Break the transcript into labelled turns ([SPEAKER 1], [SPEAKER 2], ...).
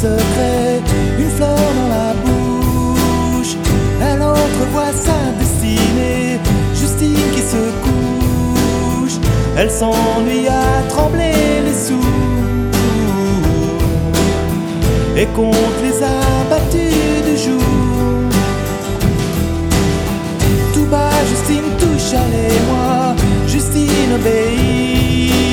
[SPEAKER 1] secret, une fleur dans la bouche. Elle entrevoit sa destinée, Justine qui se couche. Elle s'ennuie à trembler les sous et compte les abattus du jour.